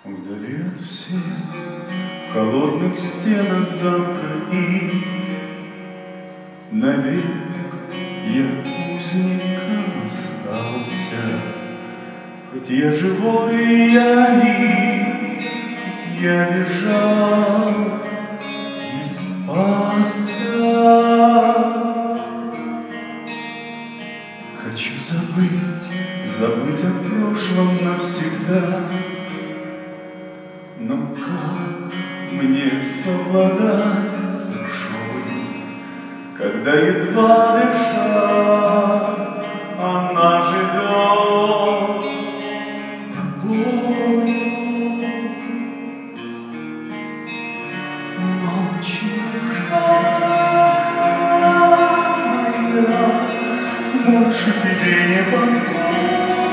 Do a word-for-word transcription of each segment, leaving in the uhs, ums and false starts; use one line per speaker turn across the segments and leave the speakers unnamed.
Вдали от всех, в холодных стенах замка и навек я узником остался. Хоть я живой, я лив, хоть я лежал и спасся. Хочу забыть, забыть о прошлом навсегда. Но как мне совладать с душой, когда едва дыша она живет тобою? Ночью моя, больше тебе не покоя.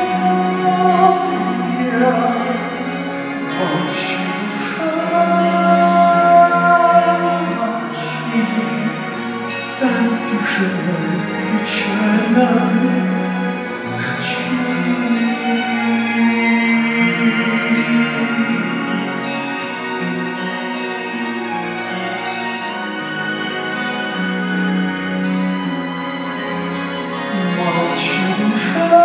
Тишиной печальной ночи. Молчи, душа,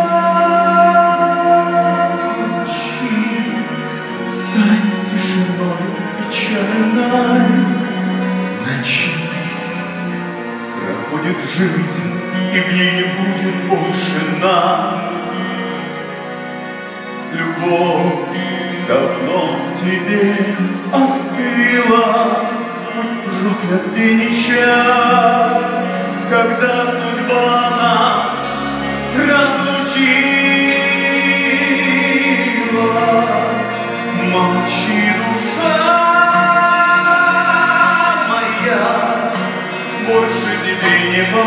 молчи, стань тишиной печальной ночи. Проходит жизнь, и в ней не будет больше нас. Любовь давно в тебе остыла. Будь проклят день и час, когда судьба нас разлучила. Молчи, душа моя, больше тебе не